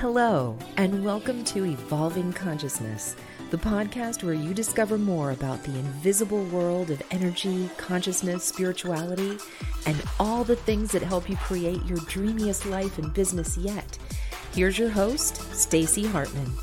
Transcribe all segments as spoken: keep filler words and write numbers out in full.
Hello, and welcome to Evolving Consciousness, the podcast where you discover more about the invisible world of energy, consciousness, spirituality, and all the things that help you create your dreamiest life and business yet. Here's your host, Stacey Hartman.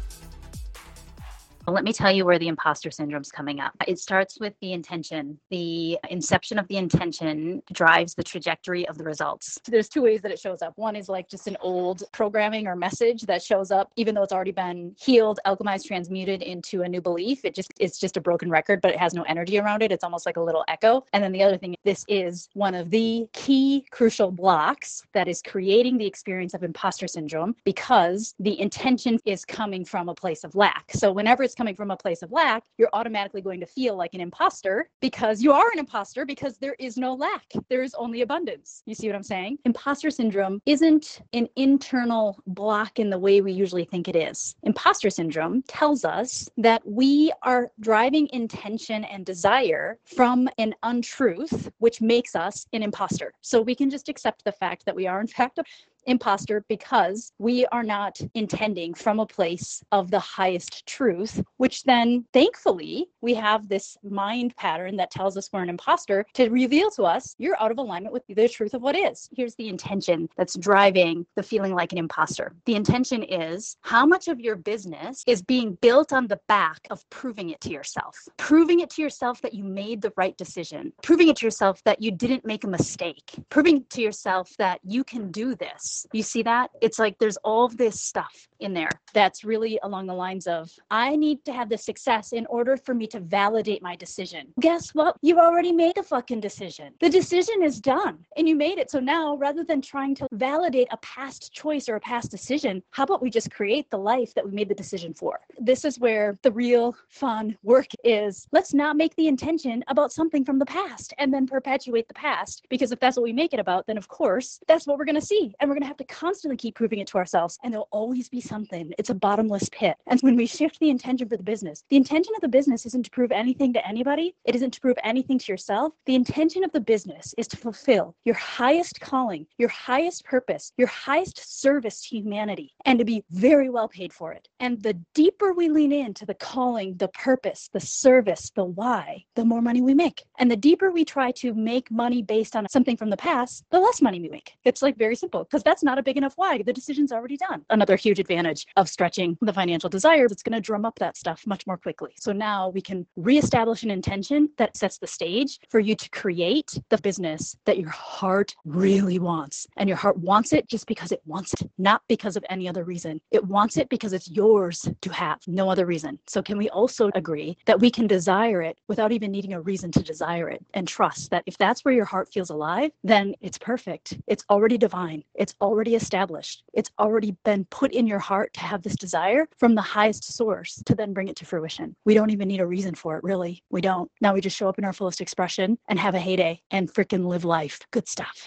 Well, let me tell you where the imposter syndrome is coming up. It starts with the intention. The inception of the intention drives the trajectory of the results. There's two ways that it shows up. One is like just an old programming or message that shows up, even though it's already been healed, alchemized, transmuted into a new belief. It just it's just a broken record, but it has no energy around it. It's almost like a little echo. And then the other thing, this is one of the key crucial blocks that is creating the experience of imposter syndrome because the intention is coming from a place of lack. So whenever it's coming from a place of lack, you're automatically going to feel like an imposter because you are an imposter because there is no lack. There is only abundance. You see what I'm saying? Imposter syndrome isn't an internal block in the way we usually think it is. Imposter syndrome tells us that we are driving intention and desire from an untruth, which makes us an imposter. So we can just accept the fact that we are in fact a imposter because we are not intending from a place of the highest truth, which then thankfully we have this mind pattern that tells us we're an imposter to reveal to us you're out of alignment with the truth of what is. Here's the intention that's driving the feeling like an imposter. The intention is how much of your business is being built on the back of proving it to yourself, proving it to yourself that you made the right decision, proving it to yourself that you didn't make a mistake, proving to yourself that you can do this. You see that? It's like there's all of this stuff in there that's really along the lines of, I need to have this success in order for me to validate my decision. Guess what? You already made the fucking decision. The decision is done and you made it. So now rather than trying to validate a past choice or a past decision, how about we just create the life that we made the decision for? This is where the real fun work is. Let's not make the intention about something from the past and then perpetuate the past. Because if that's what we make it about, then of course, that's what we're going to see. And we're going to have to constantly keep proving it to ourselves. And there'll always be something. It's a bottomless pit. And when we shift the intention for the business, the intention of the business isn't to prove anything to anybody. It isn't to prove anything to yourself. The intention of the business is to fulfill your highest calling, your highest purpose, your highest service to humanity, and to be very well paid for it. And the deeper we lean into the calling, the purpose, the service, the why, the more money we make. And the deeper we try to make money based on something from the past, the less money we make. It's like very simple because that's not a big enough why. The decision's already done. Another huge advantage of stretching the financial desire is it's going to drum up that stuff much more quickly. So now we can reestablish an intention that sets the stage for you to create the business that your heart really wants. And your heart wants it just because it wants it, not because of any other reason. It wants it because it's yours to have, no other reason. So can we also agree that we can desire it without even needing a reason to desire it and trust that if that's where your heart feels alive, then it's perfect. It's already divine. It's already established. It's already been put in your heart to have this desire from the highest source to then bring it to fruition. We don't even need a reason for it, really. We don't. Now we just show up in our fullest expression and have a heyday and freaking live life. Good stuff.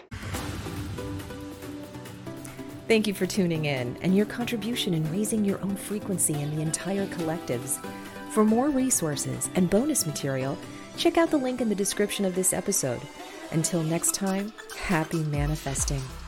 Thank you for tuning in and your contribution in raising your own frequency in the entire collectives. For more resources and bonus material, check out the link in the description of this episode. Until next time, happy manifesting.